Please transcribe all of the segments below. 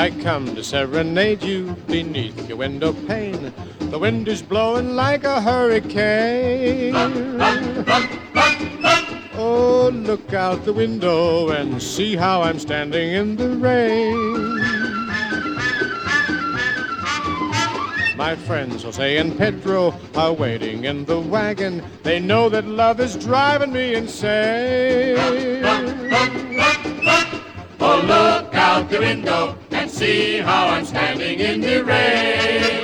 I come to serenade you beneath your window pane. The wind is blowing like a hurricane. Oh, look out the window and see how I'm standing in the rain. My friends Jose and Pedro are waiting in the wagon. They know that love is driving me insane. Oh, look out the window and see how I'm standing in the rain.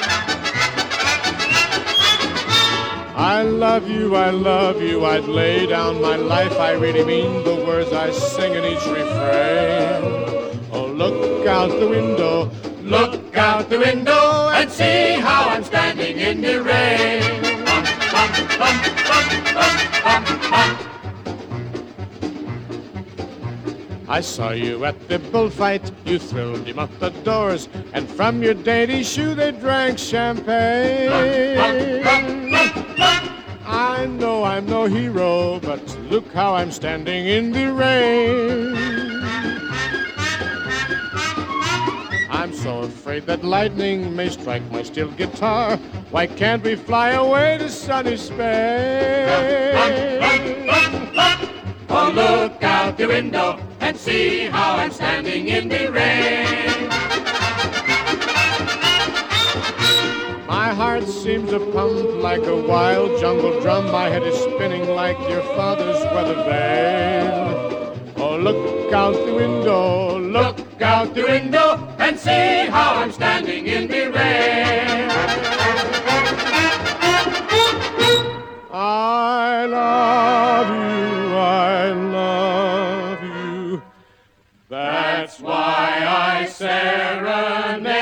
I love you, I'd lay down my life. I really mean the words I sing in each refrain. Oh, look out the window, Look out the window and see how I'm standing in the rain. I saw you at the bullfight, you thrilled him up the doors, and from your dainty shoe they drank champagne. I know I'm no hero, but look how I'm standing in the rain. I'm so afraid that lightning may strike my steel guitar. Why can't we fly away to sunny Spain? Oh, look out the window and see how I'm standing in the rain. My heart seems to pump like a wild jungle drum. My head is spinning like your father's weather vane. Oh, look out the window, look out the window and see how I'm standing in the rain. I love you. That's why I serenade.